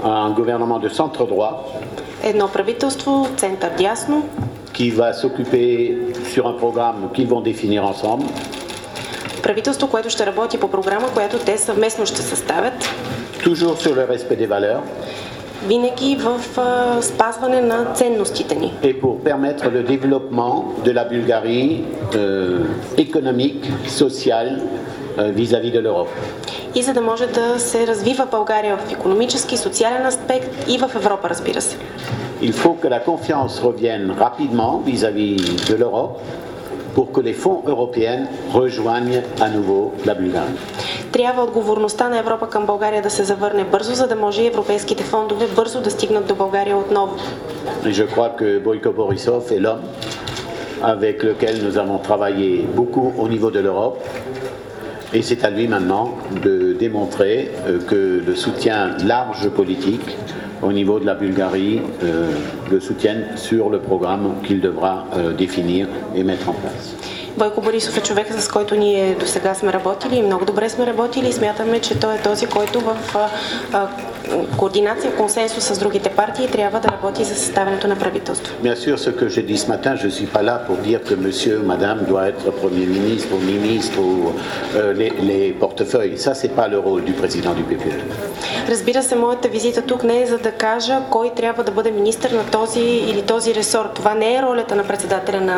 un gouvernement de centre droit. Едно правителство, център дясно, qui va s'occuper sur un programme qu'ils vont définir ensemble. Правителство, което ще работи по програма, която те съвместно ще съставят. Toujours sur le respect des valeurs. Винаги в спазване на ценностите ни. Et pour permettre le développement de la Bulgarie économique, sociale vis-à-vis de l'Europe. И за да може да се развива България в икономически, социален аспект и в Европа, разбира се. Il faut que la confiance revienne rapidement vis-à-vis de l'Europe pour que les fonds européens rejoignent à nouveau la Bulgarie. Трябва отговорността на Европа към България да се завърне бързо, за да може и европейските фондове бързо да стигнат до България отново. Et je crois que Boyko Borisov est l'homme avec lequel nous avons travaillé beaucoup au niveau de l'Europe. Et c'est à lui maintenant de démontrer que le soutien large politique au niveau de la Bulgarie le soutienne sur le programme qu'il devra définir et mettre en place. Бойко Борисов е човек, с който ние до сега сме работили и много добре сме работили и смятаме, че той е този, който в координация, консенсус с другите партии трябва да работи за съставянето на правителство. Bien sûr, ce que j'ai dit ce matin, je suis pas là pour dire que monsieur ou madame doit être premier ministre ou ministre ou les portefeuilles. Ça, c'est pas le rôle du président du PPE. Разбира се, моята визита тук не е за да кажа кой трябва да бъде министър на този или този ресор. Това не е ролята на председателя на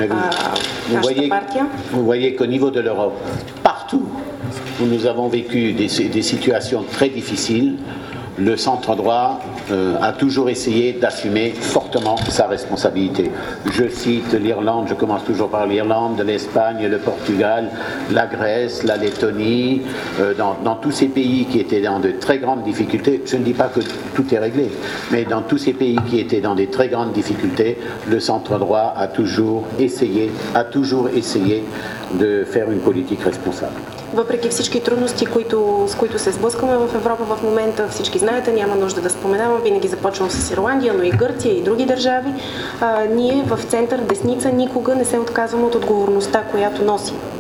нашата партия. Vous voyez qu'au niveau de l'Europe, partout où nous avons vécu des situations très difficiles, le centre droit a toujours essayé d'assumer fortement sa responsabilité. Je cite l'Irlande, je commence toujours par l'Irlande, l'Espagne, le Portugal, la Grèce, la Lettonie, dans tous ces pays qui étaient dans de très grandes difficultés. Je ne dis pas que tout est réglé, mais dans tous ces pays qui étaient dans des très grandes difficultés, le centre droit a toujours essayé de faire une politique responsable. Въпреки всички трудности, с които се сблъскваме в Европа в момента, всички знаете, няма нужда да споменавам, винаги започвам с Ирландия, но и Гърция и други държави, ние в център десница никога не се отказваме от отговорността, която носим.